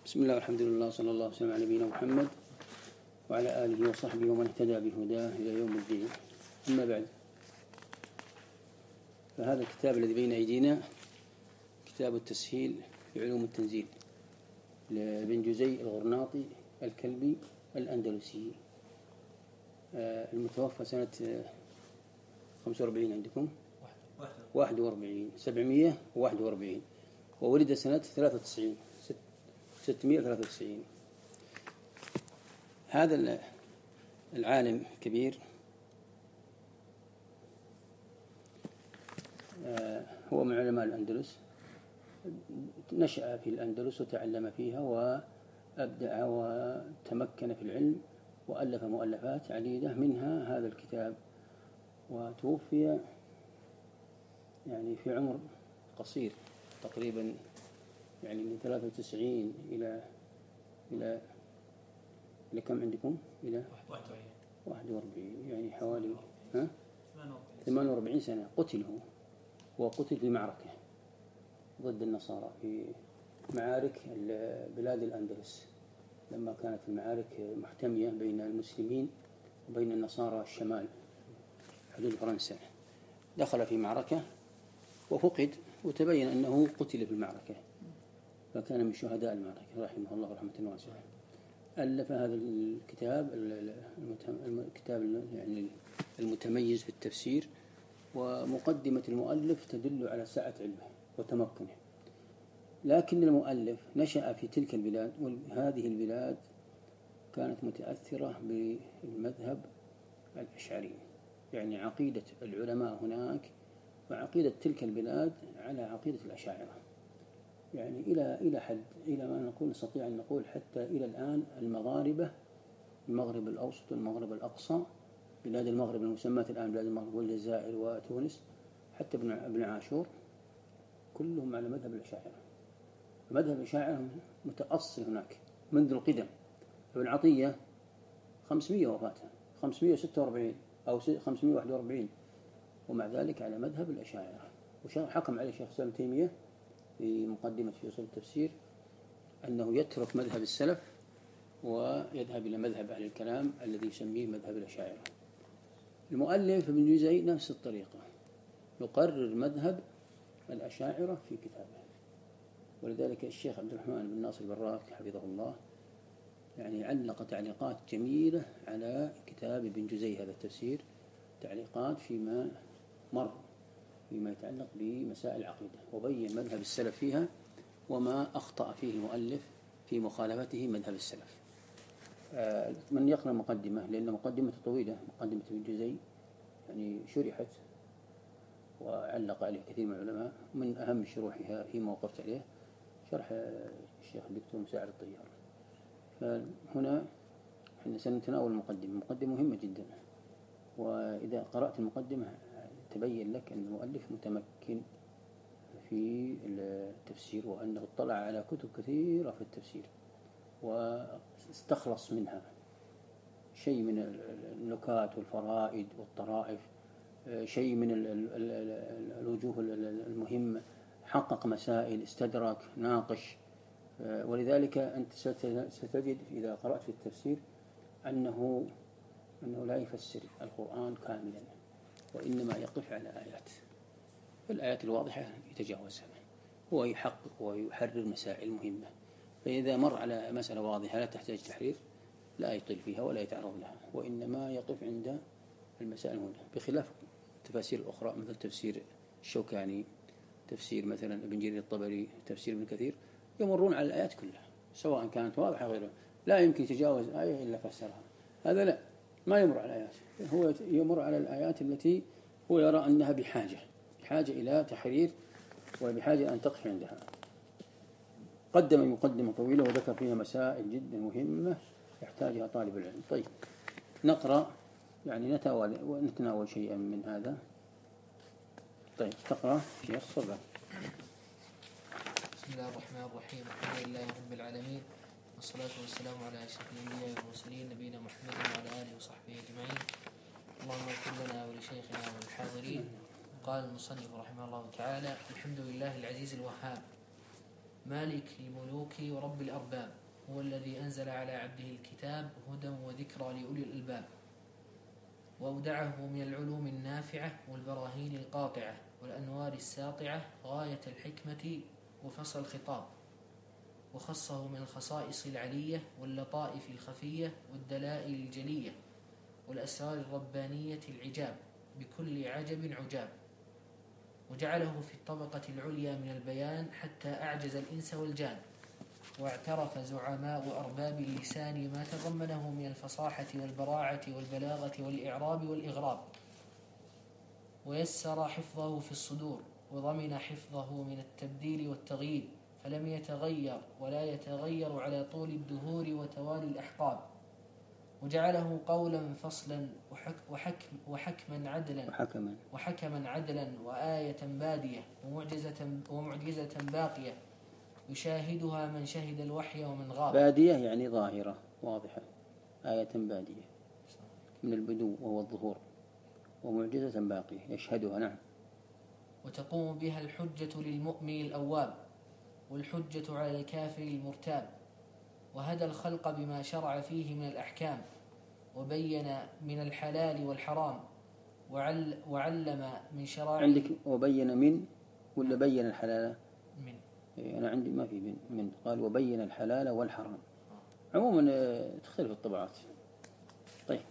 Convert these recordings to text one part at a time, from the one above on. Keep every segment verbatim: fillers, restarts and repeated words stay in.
بسم الله والحمد لله صلى الله وسلم على نبينا محمد وعلى آله وصحبه ومن اهتدى بهداه إلى يوم الدين. أما بعد، فهذا الكتاب الذي بين أيدينا كتاب التسهيل لعلوم التنزيل لابن جزي الغرناطي الكلبي الأندلسي، المتوفى سنة خمسة وأربعين عندكم واحد وأربعين سبعمائة وواحد وأربعين، وولد سنة ثلاثة وتسعين ستمائة وثلاثة وتسعين. هذا العالم كبير هو من علماء الأندلس، نشأ في الأندلس وتعلم فيها وأبدع وتمكن في العلم وألف مؤلفات عديدة، منها هذا الكتاب. وتوفي يعني في عمر قصير، تقريبا يعني من ثلاثة وتسعين إلى إلى إلى كم عندكم؟ إلى واحد وأربعين، يعني حوالي ها ثمانية وأربعين سنة. قتل هو وقتل في معركة ضد النصارى في معارك بلاد الأندلس، لما كانت المعارك محتمية بين المسلمين وبين النصارى الشمال حدود فرنسا. دخل في معركة وفقد، وتبين أنه قتل في المعركة، فكان من شهداء المعركة رحمه الله رحمة واسعة. ألف هذا الكتاب الكتاب يعني المتميز في التفسير، ومقدمة المؤلف تدل على سعة علمه وتمكنه. لكن المؤلف نشأ في تلك البلاد، وهذه البلاد كانت متأثرة بالمذهب الأشعري، يعني عقيدة العلماء هناك وعقيدة تلك البلاد على عقيدة الأشاعرة، يعني إلى إلى حد إلى ما نقول نستطيع أن نقول حتى إلى الآن المغاربة، المغرب الأوسط والمغرب الأقصى، بلاد المغرب المسماة الآن بلاد المغرب والجزائر وتونس، حتى ابن عاشور، كلهم على مذهب الأشاعرة. مذهب الأشاعرة متأصل هناك منذ القدم. ابن عطية خمسمائة وفاته خمسمائة وستة وأربعين أو خمسمائة وواحد وأربعين، ومع ذلك على مذهب الأشاعرة. وحكم عليه شيخ الإسلام ابن تيمية في مقدمة في أصول التفسير أنه يترك مذهب السلف ويذهب إلى مذهب أهل الكلام الذي يسميه مذهب الأشاعرة. المؤلف ابن جزي نفس الطريقة، يقرر مذهب الأشاعرة في كتابه. ولذلك الشيخ عبد الرحمن بن ناصر البراك حفظه الله يعني علق تعليقات جميلة على كتاب ابن جزي هذا التفسير، تعليقات فيما مر فيما يتعلق بمسائل العقيدة، وبين مذهب السلف فيها وما أخطأ فيه المؤلف في مخالفته مذهب السلف. من يقرأ مقدمة، لأن مقدمة طويلة، مقدمة ابن جزي يعني شرحت وعلق عليه كثير من العلماء. من أهم شروحها فيما وقفت عليه شرح الشيخ الدكتور مساعد الطيار. فهنا احنا سنتناول المقدمة، مقدمة مهمة جدا، وإذا قرأت المقدمة تبين لك أن المؤلف متمكن في التفسير، وأنه اطلع على كتب كثيرة في التفسير واستخلص منها شيء من النكات والفرائد والطرائف، شيء من الوجوه المهمة، حقق مسائل، استدرك، ناقش. ولذلك أنت ستجد إذا قرأت في التفسير أنه أنه لا يفسر القرآن كاملا، وإنما يقف على آيات، الآيات الواضحة يتجاوزها، هو يحقق ويحرر مسائل مهمة. فإذا مر على مسألة واضحة لا تحتاج تحرير لا يطيل فيها ولا يتعرض لها، وإنما يقف عند المسائل المهمة، بخلاف التفاسير الأخرى مثل تفسير الشوكاني، تفسير مثلا ابن جرير الطبري، تفسير ابن كثير، يمرون على الآيات كلها سواء كانت واضحة غيرها، لا يمكن يتجاوز آية إلا فسرها. هذا لا، ما يمر على الآيات، هو يمر على الآيات التي هو يرى أنها بحاجة بحاجة إلى تحرير وبحاجة أن تقف عندها. قدم مقدمة طويلة وذكر فيها مسائل جدا مهمة يحتاجها طالب العلم. طيب نقرأ يعني نتناول ونتناول شيئا من هذا. طيب تقرأ شيخ صبر. بسم الله الرحمن الرحيم، الحمد لله رب العالمين، والصلاة والسلام على أشرف الأنبياء والمرسلين نبينا محمد وعلى آله وصحبه أجمعين. اللهم اغفر لنا ولشيخنا والحاضرين. قال المصنف رحمه الله تعالى: الحمد لله العزيز الوهاب، مالك الملوك ورب الأرباب، هو الذي أنزل على عبده الكتاب هدى وذكرى لأولي الألباب، وأودعه من العلوم النافعة والبراهين القاطعة والأنوار الساطعة غاية الحكمة وفصل الخطاب، وخصه من الخصائص العلية واللطائف الخفية والدلائل الجلية والأسرار الربانية العجاب بكل عجب عجاب، وجعله في الطبقة العليا من البيان حتى أعجز الإنس والجان، واعترف زعماء أرباب اللسان ما تضمنه من الفصاحة والبراعة والبلاغة والإعراب والإغراب، ويسر حفظه في الصدور، وضمن حفظه من التبديل والتغيير، فلم يتغير ولا يتغير على طول الدهور وتوالي الأحقاب، وجعله قولا فصلا وحك وحكم وحكما عدلا وحكما وحكما عدلا وآية بادية ومعجزة ومعجزة باقية يشاهدها من شهد الوحي ومن غاب. بادية يعني ظاهرة واضحة، آية بادية من البدو وهو الظهور، ومعجزة باقية يشهدها. نعم. وتقوم بها الحجة للمؤمن الأواب، والحجة على الكافر المرتاب، وهدى الخلق بما شرع فيه من الأحكام، وبين من الحلال والحرام، وعل وعلم من شرائع. عندك وبين من ولا بين الحلال؟ من. أنا عندي ما في من, من. قال وبين الحلال والحرام. عموما تختلف الطبعات. طيب.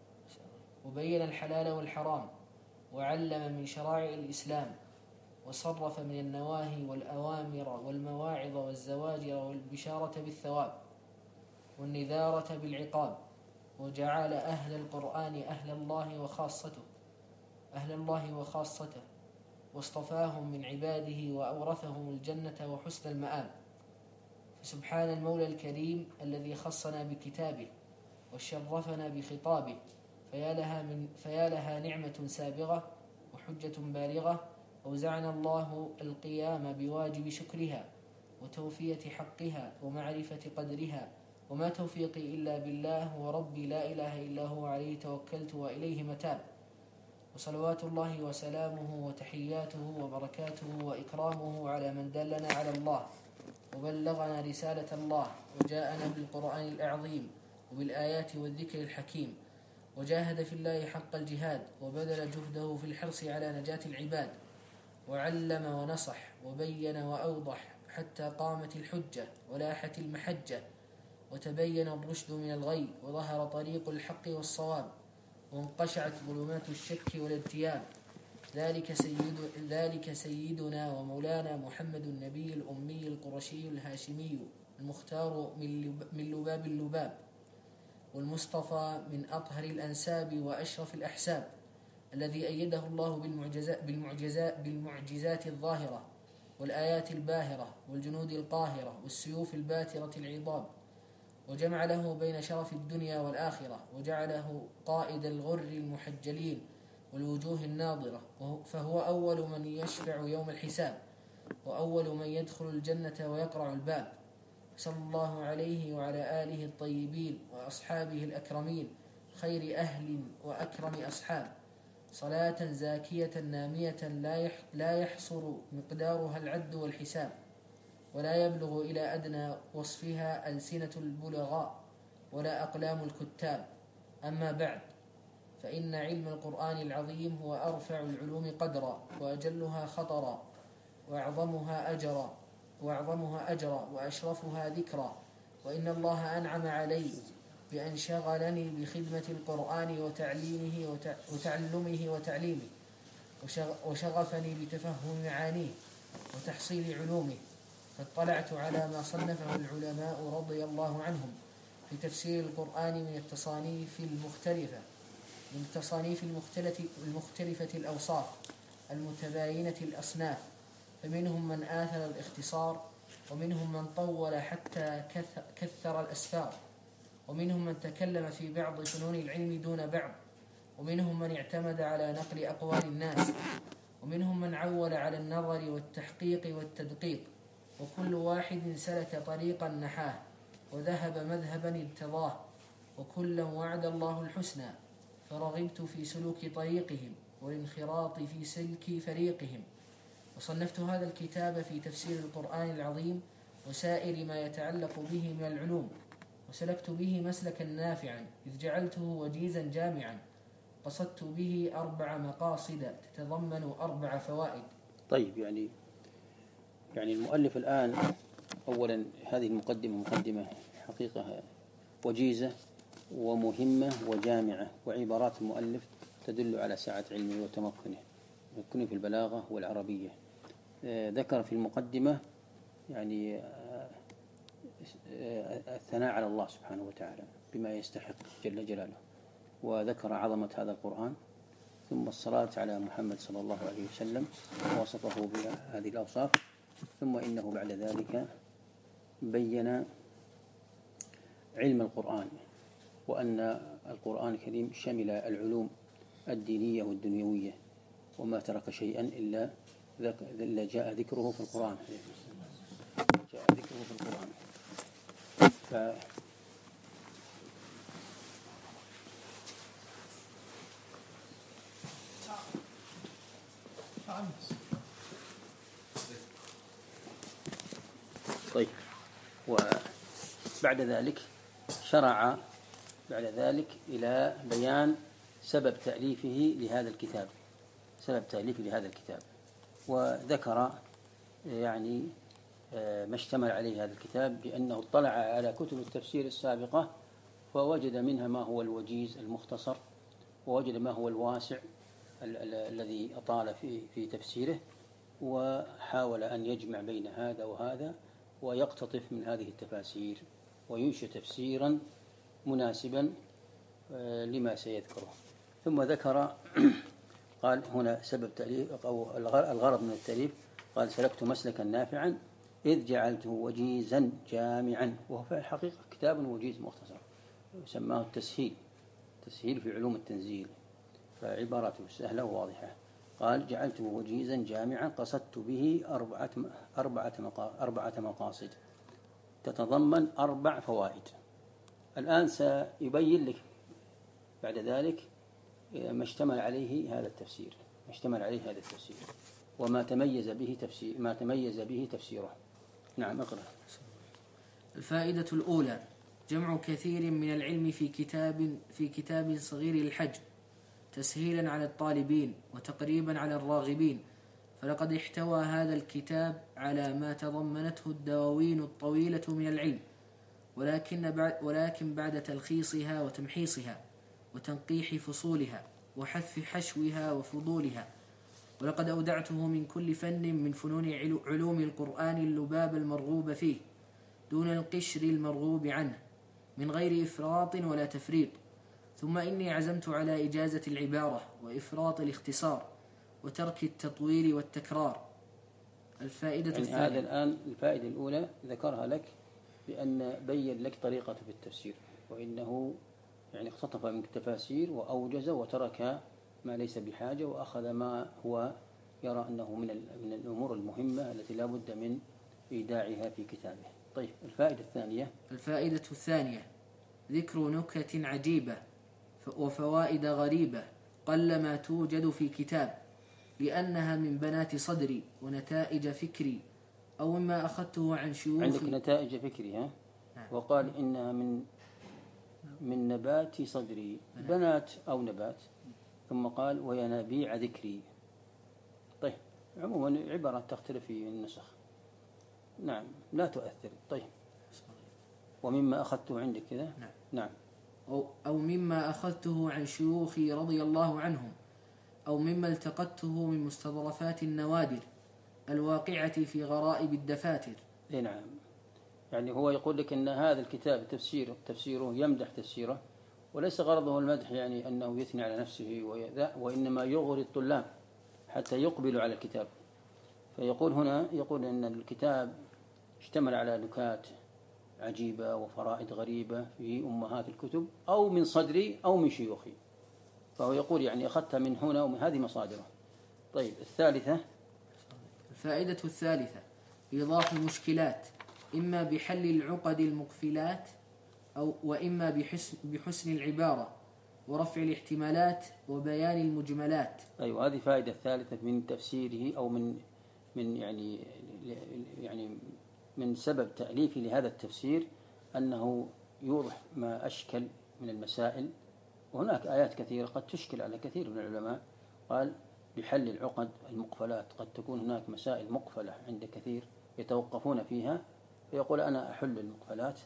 وبين الحلال والحرام، وعلم من شرائع الإسلام، وصرف من النواهي والأوامر والمواعظ والزواجر والبشارة بالثواب والنذارة بالعقاب، وجعل أهل القرآن أهل الله وخاصته أهل الله وخاصته واصطفاهم من عباده وأورثهم الجنة وحسن المآب. فسبحان المولى الكريم الذي خصنا بكتابه وشرفنا بخطابه، فيا لها, من فيا لها نعمة سابغة وحجة بالغة، أوزعنا الله القيام بواجب شكرها وتوفية حقها ومعرفة قدرها، وما توفيقي إلا بالله، وربي لا إله إلا هو عليه توكلت وإليه متاب. وصلوات الله وسلامه وتحياته وبركاته وإكرامه على من دلنا على الله وبلغنا رسالة الله وجاءنا بالقرآن الأعظيم وبالآيات والذكر الحكيم، وجاهد في الله حق الجهاد وبذل جهده في الحرص على نجاة العباد، وعلم ونصح وبين وأوضح حتى قامت الحجة ولاحت المحجة وتبين الرشد من الغي وظهر طريق الحق والصواب وانقشعت ظلمات الشك والارتياب. ذلك, سيد ذلك سيدنا ومولانا محمد النبي الأمي القرشي الهاشمي المختار من لباب اللباب، والمصطفى من أطهر الأنساب وأشرف الأحساب، الذي أيده الله بالمعجزات, بالمعجزات, بالمعجزات الظاهرة والآيات الباهرة والجنود القاهرة والسيوف الباترة العظام، وجمع له بين شرف الدنيا والآخرة، وجعله قائد الغر المحجلين والوجوه الناظرة، فهو أول من يشفع يوم الحساب، وأول من يدخل الجنة ويقرع الباب. صلى الله عليه وعلى آله الطيبين وأصحابه الأكرمين خير أهل وأكرم أصحاب، صلاة زاكية نامية لا يحصر مقدارها العد والحساب، ولا يبلغ إلى أدنى وصفها ألسنة البلغاء ولا أقلام الكتاب. أما بعد، فإن علم القرآن العظيم هو أرفع العلوم قدرا وأجلها خطرا وأعظمها أجرا وأعظمها أجرا وأشرفها ذكرا، وإن الله أنعم علي بأن شغلني بخدمة القرآن وتعليمه وتعلمه وتعليمه، وشغفني بتفهم معانيه وتحصيل علومه، فاطلعت على ما صنفه العلماء رضي الله عنهم في تفسير القرآن من التصانيف المختلفة من التصانيف المختلفة الأوصاف المتباينة الأصناف، فمنهم من آثر الاختصار، ومنهم من طول حتى كثر الأسفار، ومنهم من تكلم في بعض فنون العلم دون بعض، ومنهم من اعتمد على نقل أقوال الناس، ومنهم من عول على النظر والتحقيق والتدقيق، وكل واحد سلك طريقا نحاه وذهب مذهبا ارتضاه، وكلا وعد الله الحسنى، فرغبت في سلوك طريقهم والانخراط في سلك فريقهم. وصنفت هذا الكتاب في تفسير القرآن العظيم وسائر ما يتعلق به من العلوم، وسلكت به مسلكا نافعا إذ جعلته وجيزا جامعا، قصدت به أربع مقاصد تتضمن أربع فوائد. طيب، يعني يعني المؤلف الآن أولا هذه المقدمة مقدمة حقيقة وجيزة ومهمة وجامعة، وعبارات المؤلف تدل على سعة علمه وتمكنه تمكنه في البلاغة والعربية. ذكر في المقدمة يعني الثناء على الله سبحانه وتعالى بما يستحق جل جلاله، وذكر عظمة هذا القرآن، ثم الصلاة على محمد صلى الله عليه وسلم ووصفه بهذه الأوصاف، ثم إنه بعد ذلك بين علم القرآن، وأن القرآن الكريم شمل العلوم الدينية والدنيوية، وما ترك شيئا إلا إلا جاء ذكره في القرآن جاء ذكره في القرآن. ف طيب، وبعد ذلك شرع بعد ذلك إلى بيان سبب تأليفه لهذا الكتاب سبب تأليفه لهذا الكتاب وذكر يعني ما اشتمل عليه هذا الكتاب، بأنه اطلع على كتب التفسير السابقة فوجد منها ما هو الوجيز المختصر، ووجد ما هو الواسع الذي أطال في في تفسيره، وحاول أن يجمع بين هذا وهذا ويقتطف من هذه التفاسير وينشئ تفسيرا مناسبا لما سيذكره. ثم ذكر قال هنا سبب تأليف أو الغرض من التأليف، قال سلكت مسلكا نافعا إذ جعلته وجيزا جامعا، وهو في الحقيقة كتاب وجيز مختصر سماه التسهيل تسهيل في علوم التنزيل، فعبارته سهلة وواضحة. قال جعلته وجيزا جامعا قصدت به أربعة أربعة أربعة مقاصد تتضمن أربع فوائد. الآن سيبين لك بعد ذلك ما اشتمل عليه هذا التفسير ما اشتمل عليه هذا التفسير وما تميز به تفسير ما تميز به تفسيره. نعم، اقرأ. الفائدة الأولى: جمع كثير من العلم في كتاب في كتاب صغير الحجم، تسهيلا على الطالبين وتقريبا على الراغبين، فلقد احتوى هذا الكتاب على ما تضمنته الدواوين الطويلة من العلم، ولكن بعد, ولكن بعد تلخيصها وتمحيصها وتنقيح فصولها وحذف حشوها وفضولها. ولقد أودعته من كل فن من فنون علوم القرآن اللباب المرغوب فيه دون القشر المرغوب عنه، من غير إفراط ولا تفريط. ثم إني عزمت على إجازة العبارة وإفراط الاختصار وترك التطويل والتكرار. الفائدة يعني الثانية، هذا الآن الفائدة الأولى ذكرها لك بأن بين لك طريقة في التفسير، وإنه يعني اقتطف من التفاسير وأوجز وترك ما ليس بحاجة وأخذ ما هو يرى أنه من من الأمور المهمة التي لا بد من إيداعها في كتابه. طيب، الفائدة الثانية. الفائدة الثانية: ذكر نكت عجيبة وفوائد غريبة قلما توجد في كتاب، لأنها من بنات صدري ونتائج فكري، أو مما أخذته عن شيوخي. عندك نتائج فكري، ها؟ نعم. وقال إنها من من نبات صدري، نعم. بنات أو نبات، ثم قال وينابيع ذكري. طيب، عموما عبارات تختلف في النسخ، نعم، لا تؤثر. طيب، ومما أخذته عندك كذا، نعم, نعم. أو, أو مما أخذته عن شيوخي رضي الله عنهم، أو مما التقطته من مستظرفات النوادر الواقعة في غرائب الدفاتر. إيه نعم، يعني هو يقول لك أن هذا الكتاب تفسيره تفسيره يمدح تفسيره، وليس غرضه المدح يعني أنه يثني على نفسه وإنما يغري الطلاب حتى يقبلوا على الكتاب. فيقول هنا يقول أن الكتاب اشتمل على نكات عجيبة وفرائد غريبة في أمهات الكتب أو من صدري أو من شيوخي، فهو يقول يعني أخذتها من هنا ومن هذه مصادره. طيب، الثالثة. الفائدة الثالثة: إيضاح المشكلات، إما بحل العقد المقفلات أو وإما بحسن, بحسن العبارة ورفع الاحتمالات وبيان المجملات. أيوة، هذه فائدة ثالثة من تفسيره أو من من يعني يعني من سبب تأليفي لهذا التفسير أنه يوضح ما أشكل من المسائل، وهناك آيات كثيرة قد تشكل على كثير من العلماء. قال بحل العقد المقفلات، قد تكون هناك مسائل مقفلة عند كثير يتوقفون فيها، فيقول أنا أحل المقفلات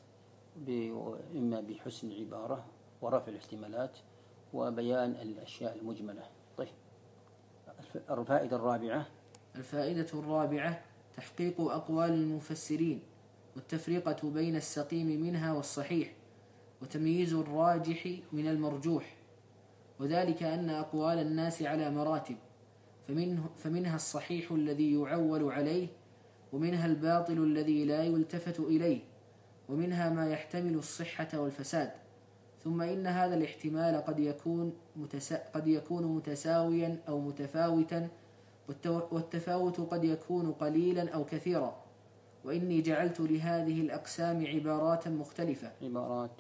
إما بحسن العبارة ورفع الاحتمالات وبيان الأشياء المجملة. طيب، الفائدة الرابعة. الفائدة الرابعة تحقيق أقوال المفسرين والتفرقة بين السقيم منها والصحيح، وتمييز الراجح من المرجوح، وذلك أن أقوال الناس على مراتب، فمنه فمنها الصحيح الذي يعول عليه، ومنها الباطل الذي لا يلتفت إليه، ومنها ما يحتمل الصحة والفساد. ثم إن هذا الاحتمال قد يكون متسا قد يكون متساويا أو متفاوتا، والتفاوت قد يكون قليلا أو كثيرا. وإني جعلت لهذه الأقسام عبارات مختلفة عبارات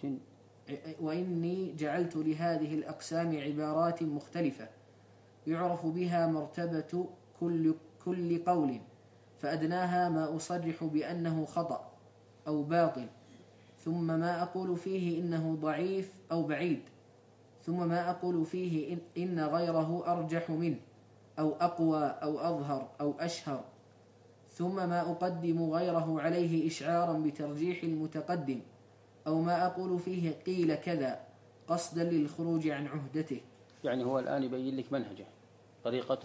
وإني جعلت لهذه الأقسام عبارات مختلفة يعرف بها مرتبة كل كل قول، فأدناها ما أصرح بأنه خطأ أو باطل، ثم ما أقول فيه إنه ضعيف أو بعيد، ثم ما أقول فيه إن, إن غيره أرجح منه أو أقوى أو أظهر أو أشهر، ثم ما أقدم غيره عليه إشعارا بترجيح المتقدم، أو ما أقول فيه قيل كذا قصدا للخروج عن عهدته. يعني هو الآن يبين لك منهجه، طريقته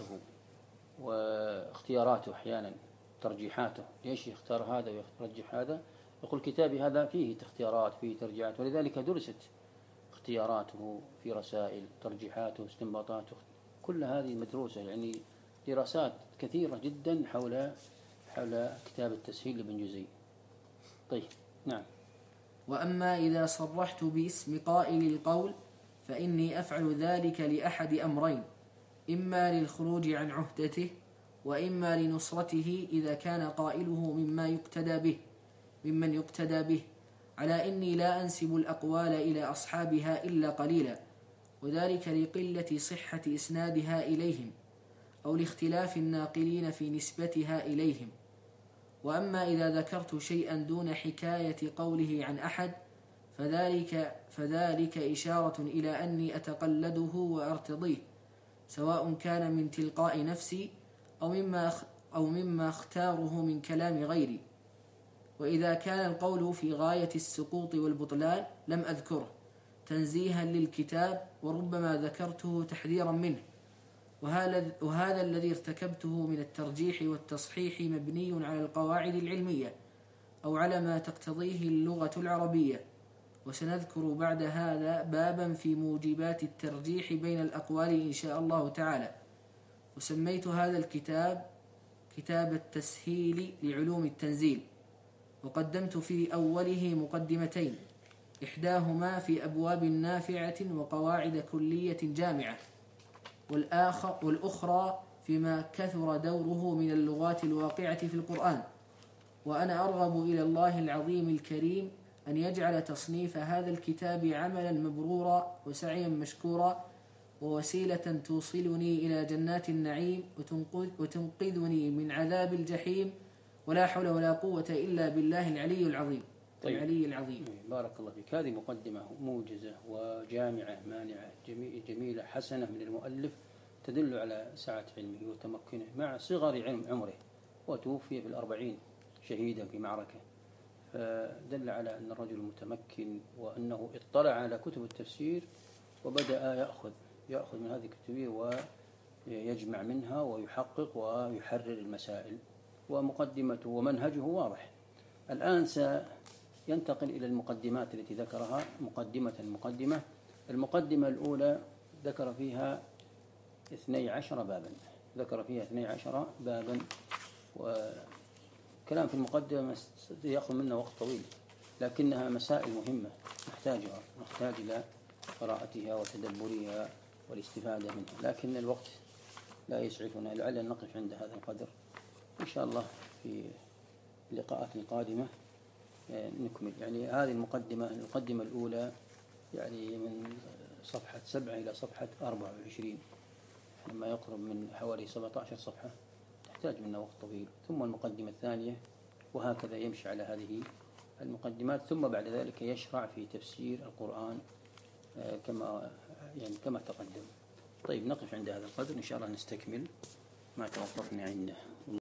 واختياراته، أحيانا ترجيحاته، ليش يختار هذا ويرجح هذا. يقول كتابي هذا فيه اختيارات، فيه ترجيحات، ولذلك درست اختياراته في رسائل، ترجيحاته، استنباطاته، كل هذه مدروسة، يعني دراسات كثيرة جدا حول حول كتاب التسهيل لابن جزي. طيب، نعم. وأما إذا صرحت باسم قائل القول فإني أفعل ذلك لأحد أمرين: إما للخروج عن عهدته، وإما لنصرته إذا كان قائله مما يقتدى به ممن يقتدى به، على إني لا أنسب الأقوال إلى أصحابها إلا قليلا، وذلك لقلة صحة إسنادها إليهم، أو لاختلاف الناقلين في نسبتها إليهم. وأما إذا ذكرت شيئا دون حكاية قوله عن أحد فذلك, فذلك إشارة إلى أني أتقلده وأرتضيه، سواء كان من تلقاء نفسي أو مما, أو مما اختاره من كلام غيري. وإذا كان القول في غاية السقوط والبطلان لم أذكره تنزيها للكتاب، وربما ذكرته تحذيرا منه. وهذا الذي ارتكبته من الترجيح والتصحيح مبني على القواعد العلمية أو على ما تقتضيه اللغة العربية. وسنذكر بعد هذا بابا في موجبات الترجيح بين الأقوال إن شاء الله تعالى. وسميت هذا الكتاب كتاب التسهيل لعلوم التنزيل، وقدمت في أوله مقدمتين، إحداهما في أبواب نافعة وقواعد كلية جامعة، والآخر والأخرى فيما كثر دوره من اللغات الواقعة في القرآن. وأنا أرغب إلى الله العظيم الكريم أن يجعل تصنيف هذا الكتاب عملا مبرورا وسعيا مشكورا، ووسيلة توصلني إلى جنات النعيم وتنقذني من عذاب الجحيم، ولا حول ولا قوة إلا بالله العلي العظيم. طيب. العلي العظيم. بارك الله فيك. هذه مقدمة موجزة وجامعة مانعة جميلة حسنة من المؤلف، تدل على سعة علمه وتمكنه مع صغر علم عمره، وتوفي في الأربعين شهيدا في معركة، فدل على أن الرجل متمكن، وأنه اطلع على كتب التفسير وبدأ يأخذ يأخذ من هذه الكتب ويجمع منها ويحقق ويحرر المسائل، ومقدمته ومنهجه واضح. الآن سينتقل إلى المقدمات التي ذكرها مقدمة مقدمة. المقدمة الأولى ذكر فيها اثني عشر بابا ذكر فيها اثني عشر بابا وكلام في المقدمة يأخذ منا وقت طويل، لكنها مسائل مهمة نحتاجها نحتاج إلى قراءتها وتدبرها والاستفادة منها، لكن الوقت لا يسعفنا، لعل نقف عند هذا القدر. إن شاء الله في اللقاءات القادمة نكمل. يعني هذه المقدمة المقدمة الأولى يعني من صفحة سبعة إلى صفحة أربعة وعشرين، لما يقرب من حوالي سبعة عشر صفحة، تحتاج منا وقت طويل. ثم المقدمة الثانية وهكذا يمشي على هذه المقدمات، ثم بعد ذلك يشرع في تفسير القرآن كما يعني كما تقدم. طيب نقف عند هذا القدر، إن شاء الله نستكمل ما توقفنا عنده.